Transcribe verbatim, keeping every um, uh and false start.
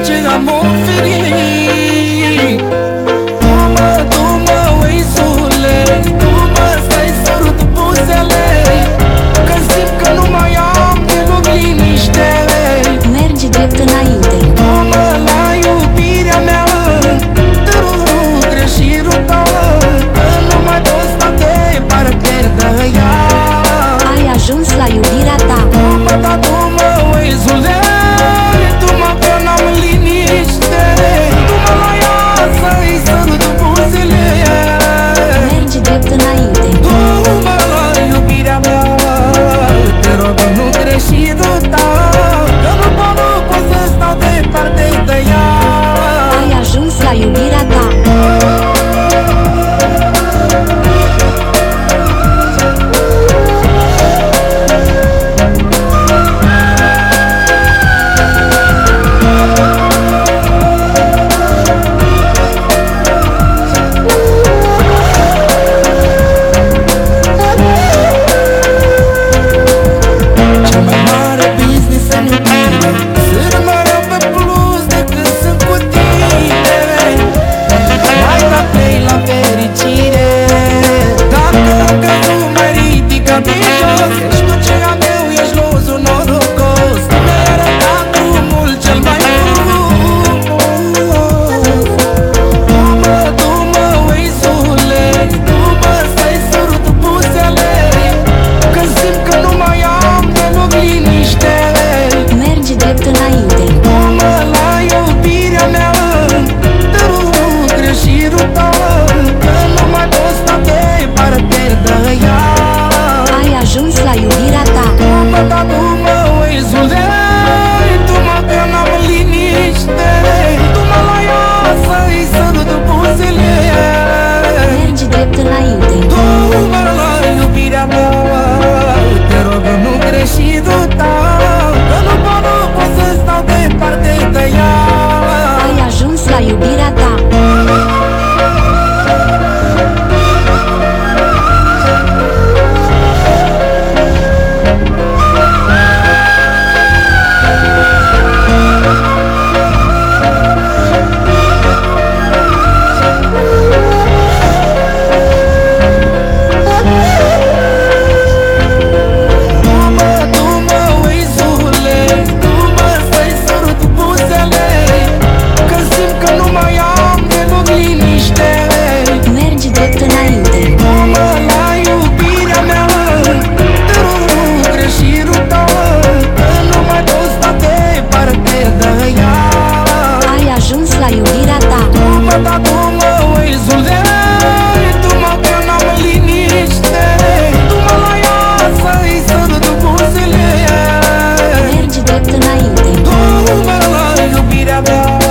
ce am oferit. Tu mă, tu mă, uisule, tu mă, stai sărut buzele, că simt că nu mai am deloc liniște. Mergi drept înainte. Tu mă, la iubirea mea, te rog, greșitul tău, că nu mai pot sta departe de ea. Ai ajuns la iubirea ta. Tu mă, da, tu mă, uisule, tu mă, că n-am liniște. Tu mă, la ea, să-i sărut buzele. Mergi drept înainte. Tu mă, la iubirea mea, te rog, nu greșitul tău, că nu pot, nu pot să stau departe de ea. Ai ajuns la iubirea ta. Cel mai mare business în iubire, să rămână pe plus decât sunt cu tine. Mai da play la fericire, dacă încă nu mai ridică din jos, ești tot ce am eu, ești lozul norocos. Tu mi-ai arătat drumul cel mai frumos. Tu mă, tu mă, uisule, tu mă, stai sărut buzele, că simt că nu mai am deloc liniște. Mergi drept înainte. Tu mă, la iubirea mea, te rog, greșitul tău, că nu mai pot sta departe de ea. Ai ajuns la iubirea ta. Tu mă, da, tu mă, uisule, tu mă, că n-am liniște. Tu mă, la ea, să-i sărut buzele. Mergi drept înainte. Tu mă, la iubirea mea, te rog, nu greșitul tău, că nu pot, nu pot să stau departe de ea. Ai ajuns la iubirea ta. Tu mă, tu mă, uisule, tu mă, stai sărut buzele, că simt că nu mai am deloc liniște. Mergi drept înainte. Tu mă, la iubirea mea, te rog, greșitul tău, că nu mai pot sta departe de ea. Ai ajuns la iubirea ta. Tu mă, da, tu mă, uisule, tu mă, că n-am liniște. Tu mă, la ea, să-i sărut buzele. Mergi drept înainte. Tu mă, la iubirea mea,